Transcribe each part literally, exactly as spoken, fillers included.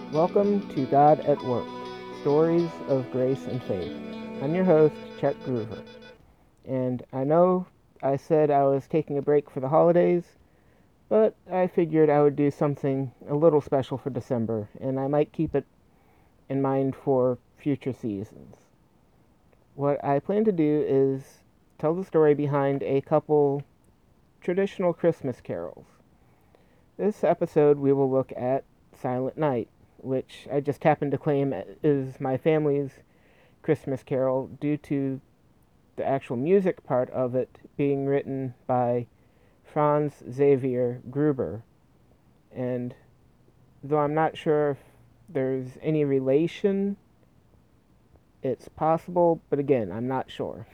Welcome to God at Work, Stories of Grace and Faith. I'm your host, Chet Groover, and I know I said I was taking a break for the holidays, but I figured I would do something a little special for December, and I might keep it in mind for future seasons. What I plan to do is tell the story behind a couple traditional Christmas carols. This episode we will look at Silent Night, which I just happen to claim is my family's Christmas carol due to the actual music part of it being written by Franz Xavier Gruber. And though I'm not sure if there's any relation, it's possible, but again, I'm not sure.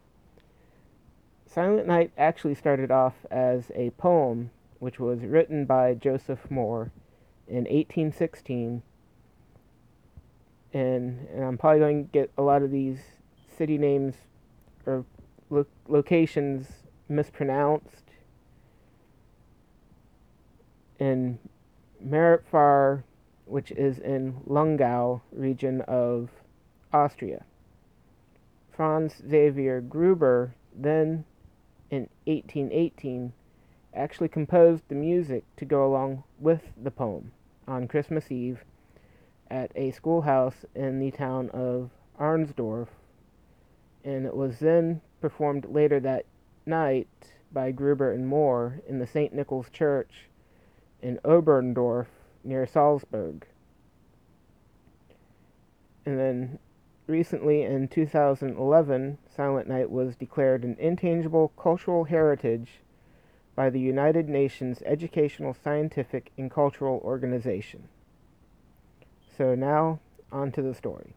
Silent Night actually started off as a poem which was written by Joseph Moore in eighteen sixteen, and, and I'm probably going to get a lot of these city names or lo- locations mispronounced. In Meritfar, which is in Lungau region of Austria. Franz Xavier Gruber then, in eighteen eighteen, actually composed the music to go along with the poem on Christmas Eve at a schoolhouse in the town of Arnsdorf, and it was then performed later that night by Gruber and Moore in the Saint Nicholas Church in Oberndorf near Salzburg. And then recently in two thousand eleven, Silent Night was declared an intangible cultural heritage by the United Nations Educational, Scientific, and Cultural Organization. So now, on to the story.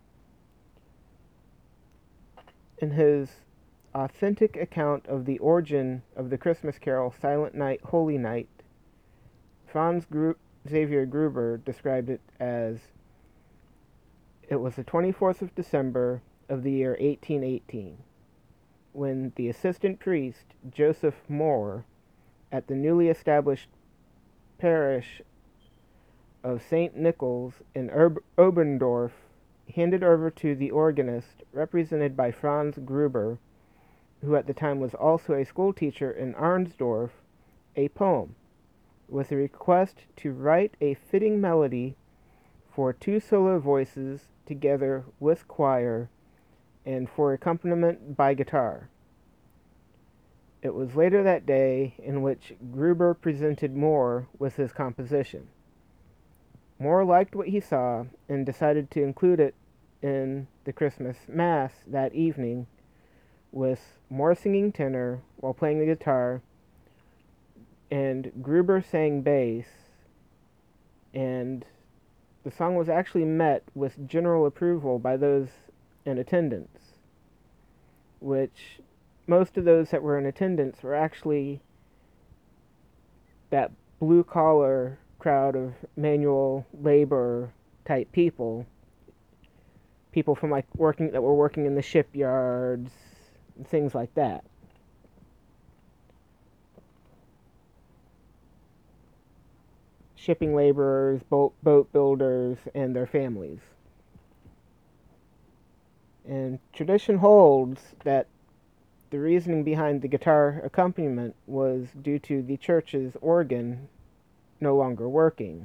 In his authentic account of the origin of the Christmas carol Silent Night, Holy Night, Franz Gru- Xavier Gruber described it as, "It was the twenty-fourth of December of the year eighteen eighteen, when the assistant priest, Joseph Moore, at the newly established parish of Saint Nicholas in Ob- Oberndorf, handed over to the organist, represented by Franz Gruber, who at the time was also a schoolteacher in Arnsdorf, a poem, with a request to write a fitting melody for two solo voices together with choir and for accompaniment by guitar. It was later that day in which Gruber presented Moore with his composition. Moore liked what he saw and decided to include it in the Christmas Mass that evening, with Moore singing tenor while playing the guitar, and Gruber sang bass, and the song was actually met with general approval by those in attendance, which most of those that were in attendance were actually that blue-collar crowd of manual labor type people, people from like working that were working in the shipyards, and things like that. Shipping laborers, boat, boat builders, and their families. And tradition holds that the reasoning behind the guitar accompaniment was due to the church's organ no longer working.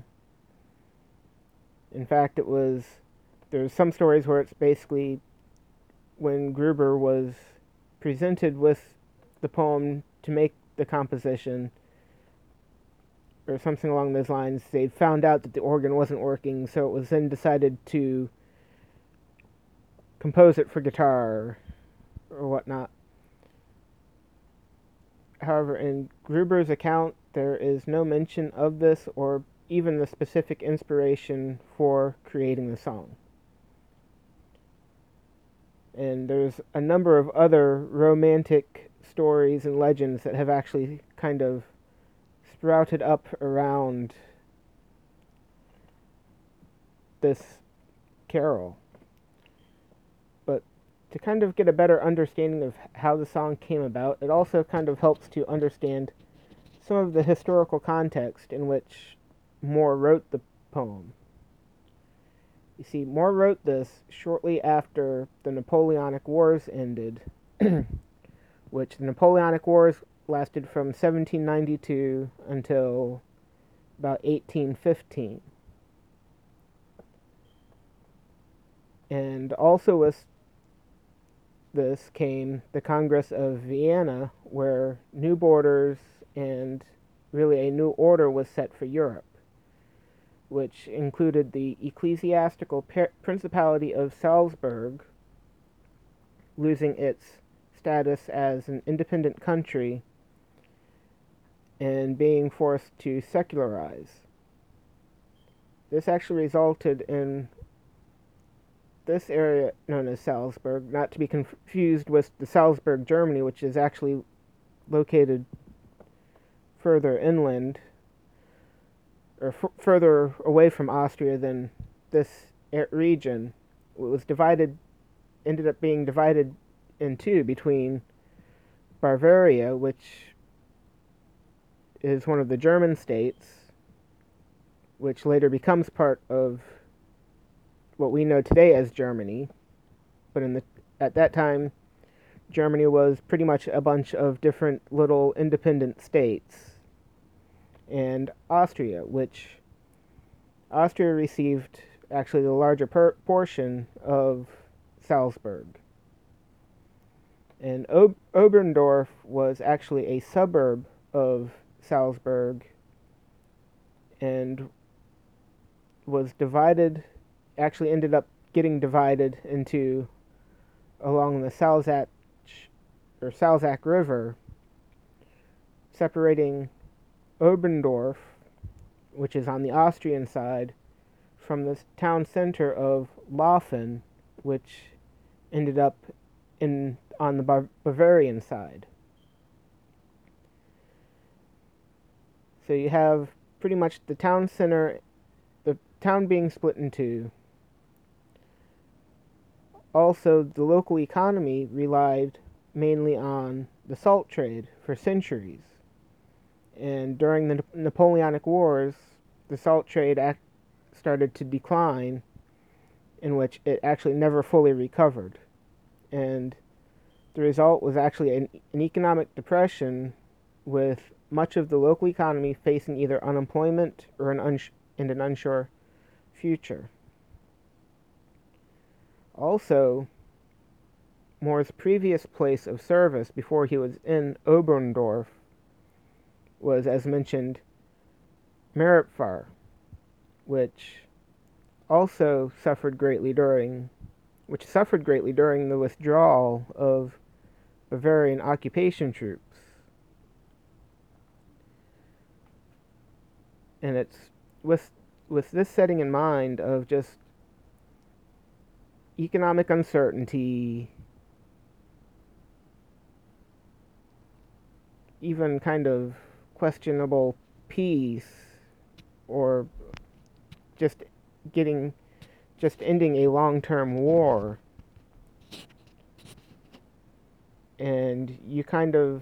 In fact, it was, there's some stories where it's basically when Gruber was presented with the poem to make the composition, or something along those lines, they found out that the organ wasn't working, so it was then decided to compose it for guitar or whatnot. However, in Gruber's account, there is no mention of this or even the specific inspiration for creating the song. And there's a number of other romantic stories and legends that have actually kind of sprouted up around this carol. But to kind of get a better understanding of how the song came about, it also kind of helps to understand some of the historical context in which Moore wrote the poem. You see, Moore wrote this shortly after the Napoleonic Wars ended, which the Napoleonic Wars lasted from seventeen ninety-two until about eighteen fifteen. And also with this came the Congress of Vienna, where new borders and really a new order was set for Europe, which included the ecclesiastical Principality of Salzburg losing its status as an independent country and being forced to secularize. This actually resulted in this area known as Salzburg, not to be confused with the Salzburg, Germany, which is actually located further inland, or f- further away from Austria than this region. It was divided, ended up being divided in two between Bavaria, which is one of the German states, which later becomes part of what we know today as Germany, but in the at that time, Germany was pretty much a bunch of different little independent states, and Austria, which Austria received actually the larger per- portion of Salzburg. And Ob- Oberndorf was actually a suburb of Salzburg and was divided, actually ended up getting divided into along the Salzach or Salzach River, separating Oberndorf, which is on the Austrian side, from the town center of Laufen, which ended up in on the Bav- Bavarian side. So you have pretty much the town center, the town being split in two. Also, the local economy relied mainly on the salt trade for centuries. And during the Napoleonic Wars, the salt trade act started to decline, in which it actually never fully recovered. And the result was actually an, an economic depression, with much of the local economy facing either unemployment or an uns- and an unsure future. Also, Moore's previous place of service before he was in Oberndorf was, as mentioned, Maripfar, which also suffered greatly during, which suffered greatly during the withdrawal of Bavarian occupation troops. And it's with with this setting in mind of just economic uncertainty, even kind of questionable peace, or just getting just ending a long-term war, and you kind of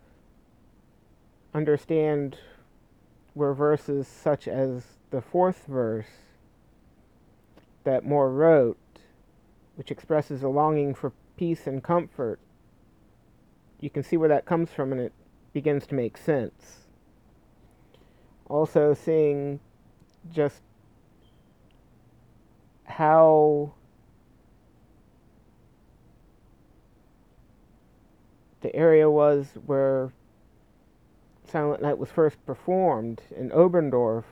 understand where verses such as the fourth verse that Moore wrote, which expresses a longing for peace and comfort, you can see where that comes from, and it begins to make sense. Also, seeing just how the area was where Silent Night was first performed in Oberndorf.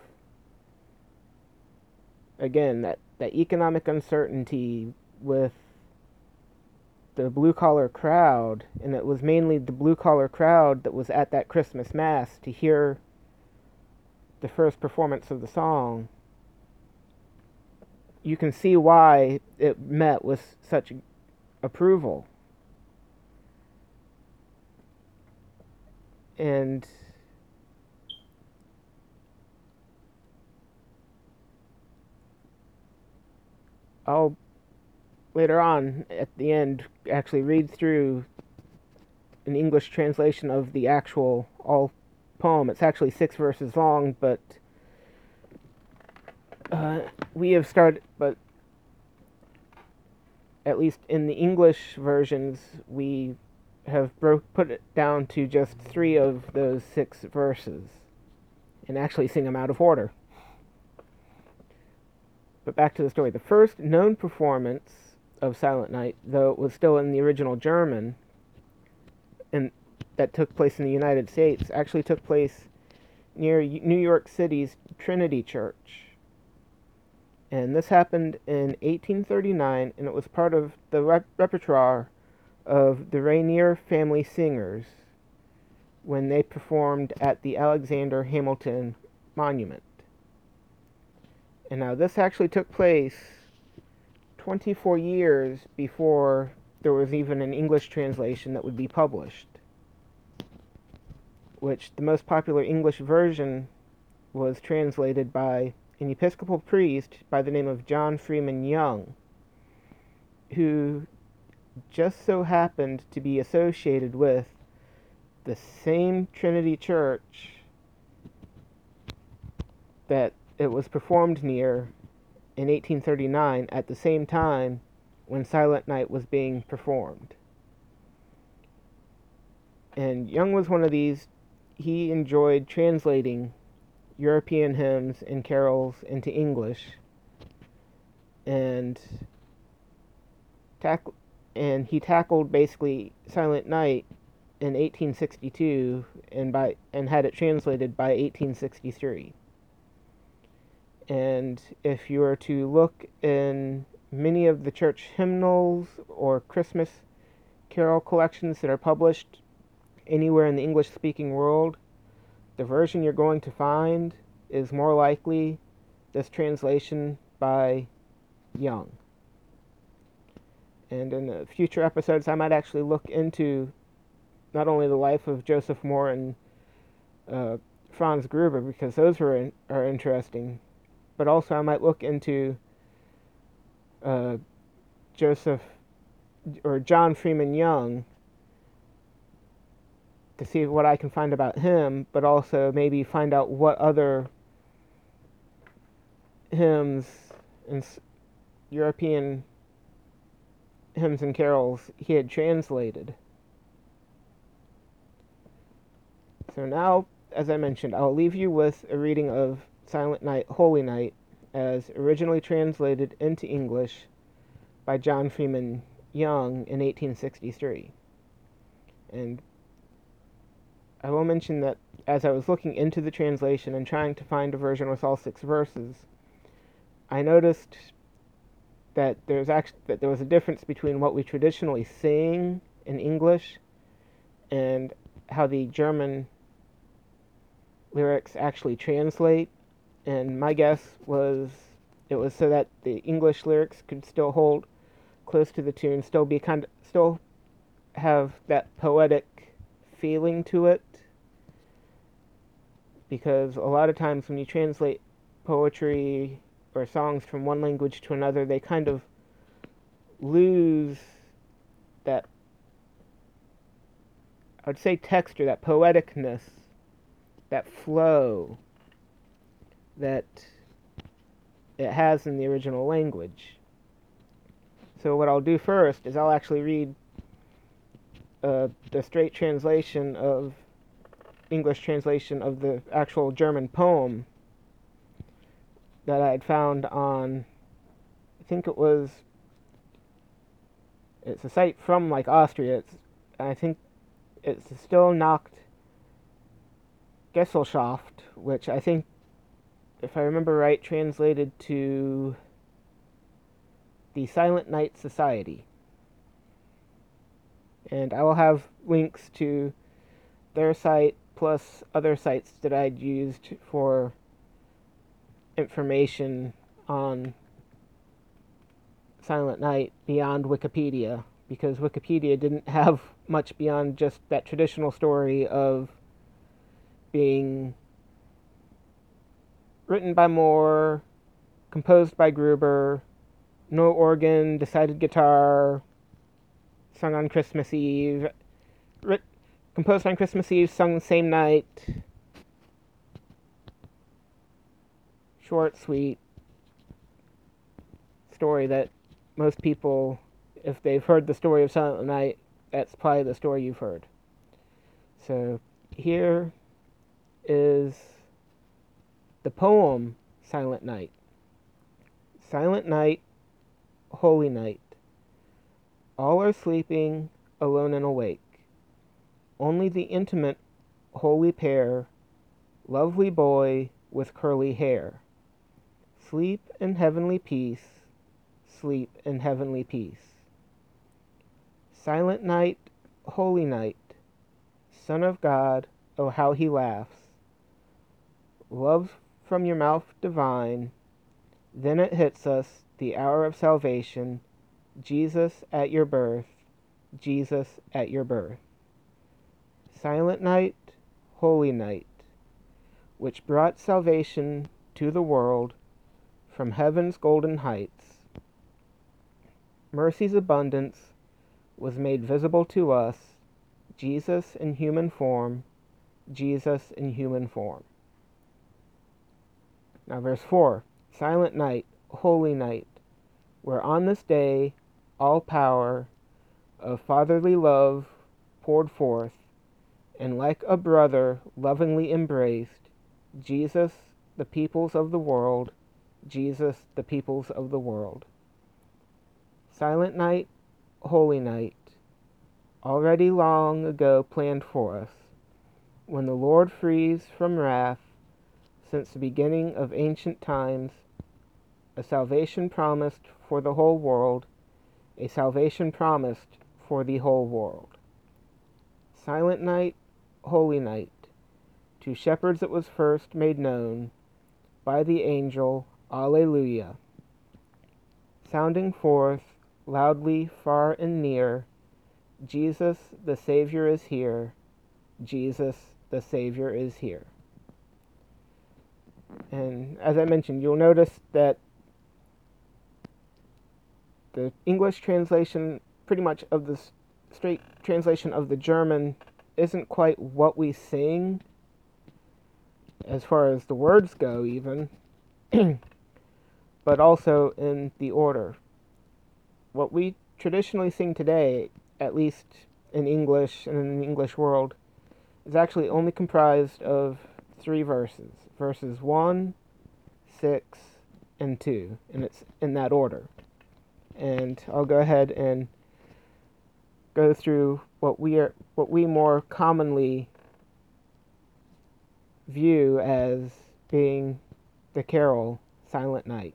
Again, that, that economic uncertainty with the blue-collar crowd, and it was mainly the blue-collar crowd that was at that Christmas Mass to hear the first performance of the song. You can see why it met with such approval. And I'll later on at the end actually read through an English translation of the actual all poem. It's actually six verses long, but uh, we have started. But at least in the English versions, we have broke, put it down to just three of those six verses and actually sing them out of order. But back to the story. The first known performance of Silent Night, though it was still in the original German, and that took place in the United States, actually took place near New York City's Trinity Church. And this happened in eighteen thirty-nine, and it was part of the rep- repertoire of the Rainier Family Singers when they performed at the Alexander Hamilton Monument. And now this actually took place twenty-four years before there was even an English translation that would be published, which the most popular English version was translated by an Episcopal priest by the name of John Freeman Young, who just so happened to be associated with the same Trinity Church that it was performed near in eighteen thirty-nine at the same time when Silent Night was being performed. And Young was one of these. He enjoyed translating European hymns and carols into English, and tack- and he tackled basically Silent Night in eighteen sixty-two and by and had it translated by eighteen sixty-three. And if you were to look in many of the church hymnals or Christmas carol collections that are published anywhere in the English-speaking world, the version you're going to find is more likely this translation by Young. And in the future episodes, I might actually look into not only the life of Joseph Mohr and uh, Franz Gruber, because those are, in, are interesting, but also I might look into uh, Joseph or John Freeman Young to see what I can find about him, but also maybe find out what other hymns and European hymns and carols he had translated. So now, as I mentioned, I'll leave you with a reading of Silent Night, Holy Night, as originally translated into English by John Freeman Young in eighteen sixty-three. And I will mention that as I was looking into the translation and trying to find a version with all six verses, I noticed that there's actually that there was a difference between what we traditionally sing in English and how the German lyrics actually translate. And my guess was it was so that the English lyrics could still hold close to the tune, still be kind of still have that poetic feeling to it, because a lot of times when you translate poetry or songs from one language to another, they kind of lose that, I would say, texture, that poeticness, that flow that it has in the original language. So what I'll do first is I'll actually read uh, the straight translation of English translation of the actual German poem that I had found on, I think it was, it's a site from like Austria. It's, I think it's still Nacht Gesellschaft, which I think, if I remember right, translated to the Silent Night Society. And I will have links to their site plus other sites that I'd used for information on Silent Night beyond Wikipedia, because Wikipedia didn't have much beyond just that traditional story of being written by Mohr, composed by Gruber, no organ, decided guitar, sung on Christmas Eve, writ- composed on Christmas Eve, sung the same night. Short, sweet story that most people if they've heard the story of Silent Night, that's probably the story you've heard. So here is the poem Silent Night. Silent night, holy night. All are sleeping, alone and awake. Only the intimate, holy pair, lovely boy with curly hair. Sleep in heavenly peace, sleep in heavenly peace. Silent night, holy night. Son of God, oh how he laughs. Love from your mouth divine. Then it hits us, the hour of salvation. Jesus at your birth, Jesus at your birth. Silent night, holy night, which brought salvation to the world from heaven's golden heights. Mercy's abundance was made visible to us, Jesus in human form, Jesus in human form. Now verse four, silent night, holy night, where on this day all power of fatherly love poured forth, and like a brother lovingly embraced, Jesus, the peoples of the world, Jesus, the peoples of the world. Silent night, holy night, already long ago planned for us, when the Lord frees from wrath, since the beginning of ancient times, a salvation promised for the whole world, a salvation promised for the whole world. Silent night, holy night, to shepherds it was first made known by the angel, Alleluia, sounding forth loudly far and near, Jesus the Savior is here, Jesus the Savior is here. And as I mentioned, you'll notice that the English translation, pretty much of the straight translation of the German, isn't quite what we sing, as far as the words go even, but also in the order. What we traditionally sing today, at least in English and in the English world, is actually only comprised of three verses. Verses one, six, and two, and it's in that order. And I'll go ahead and go through what we are, what we more commonly view as being the carol Silent Night.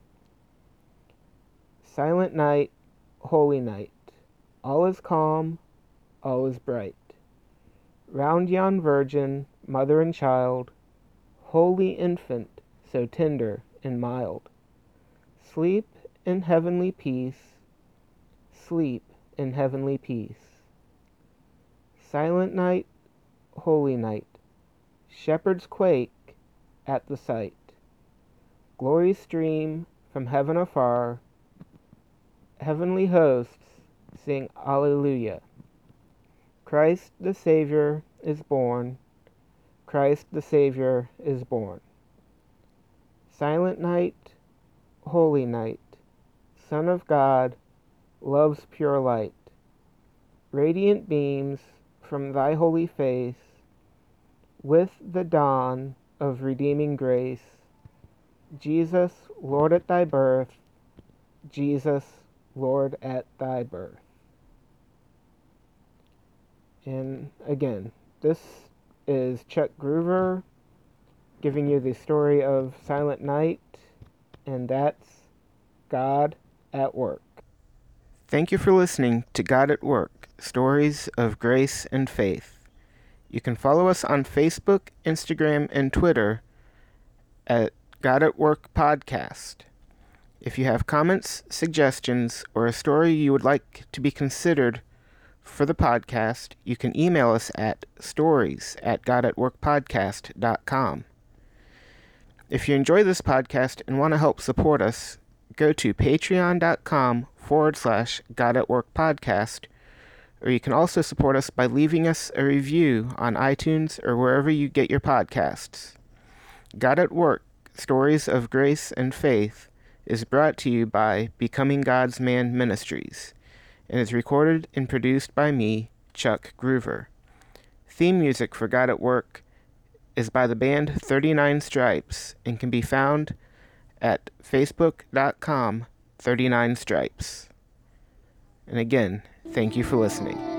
Silent night, holy night, all is calm, all is bright. Round yon virgin, mother and child, holy infant, so tender and mild, sleep in heavenly peace, sleep in heavenly peace. Silent night, holy night, shepherds quake at the sight. Glory stream from heaven afar, heavenly hosts sing Alleluia. Christ the Savior is born, Christ the Savior is born. Silent night, holy night, Son of God, love's pure light. Radiant beams from thy holy face, with the dawn of redeeming grace. Jesus, Lord at thy birth, Jesus, Lord at thy birth. And again, this is Chuck Groover giving you the story of Silent Night, and that's God at Work. Thank you for listening to God at Work, Stories of Grace and Faith. You can follow us on Facebook, Instagram, and Twitter at God at Work Podcast. If you have comments, suggestions, or a story you would like to be considered for the podcast, you can email us at stories at godatworkpodcast dot com. If you enjoy this podcast and want to help support us, go to patreon.com forward slash God at Work Podcast, or you can also support us by leaving us a review on iTunes or wherever you get your podcasts. God at Work, Stories of Grace and Faith is brought to you by Becoming God's Man Ministries, and is recorded and produced by me, Chuck Groover. Theme music for God at Work is by the band thirty-nine Stripes and can be found at facebook dot com thirty-nine stripes. And again, thank you for listening.